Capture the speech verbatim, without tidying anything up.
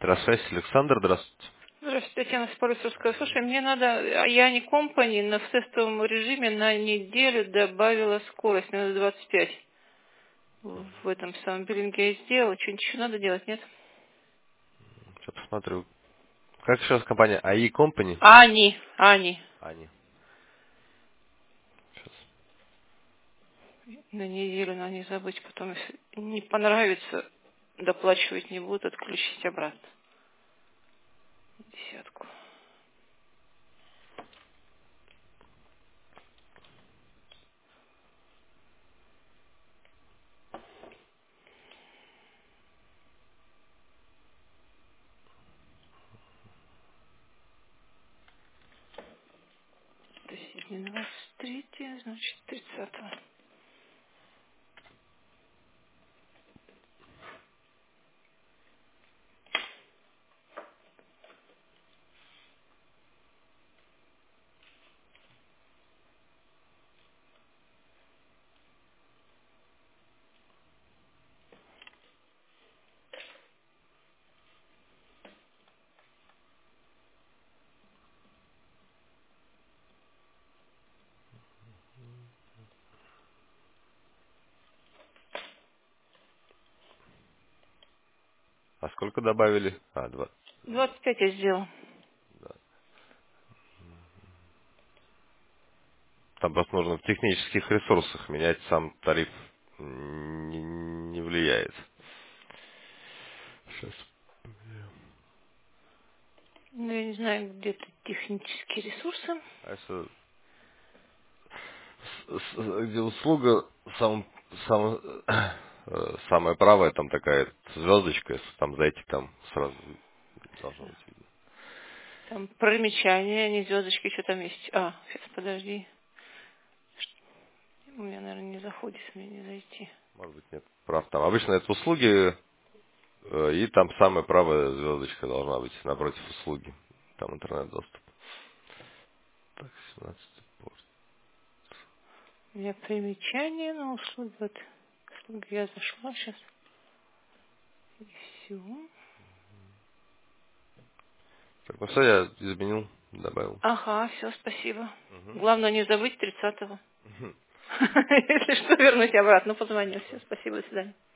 Электросвязь, Александр, здравствуйте. Здравствуйте, Татьяна Споросовская. Слушай, мне надо, я не компани, но в тестовом режиме на неделю добавила скорость на двадцать пять. В этом самом биллинге я сделала. Что-нибудь еще надо делать, нет? Сейчас посмотрю. Как сейчас компания эй и Company? Ани, Ани. Ани. Сейчас. На неделю надо не забыть, потом, если не понравится, доплачивать не будут, отключить обратно. Десятку. То есть не двадцать третье, значит тридцатое. А сколько добавили? А, два. двадцать пять я сделал. Да. Там просто нужно в технических ресурсах менять, сам тариф не, не влияет. Сейчас. Ну, я не знаю, где-то технические ресурсы. А если с- с- где услуга сам, сам, э, самая правая, там такая звездочка, если там зайти, там сразу должно быть видно. Там примечания, не звездочки, что там есть. А, сейчас, подожди. У меня, наверное, не заходит, мне не зайти. Может быть, нет прав. Там обычно это услуги, э, и там самая правая звездочка должна быть напротив услуги. Там интернет-доступ. Так, семнадцатый порт. У меня примечания на услуги. Вот, услуги я зашла сейчас. И все. Так, ну все, я изменил, добавил. Ага, все, спасибо. Угу. Главное не забыть тридцатого. Если что, вернуть обратно. Позвоню. Все, спасибо, до свидания.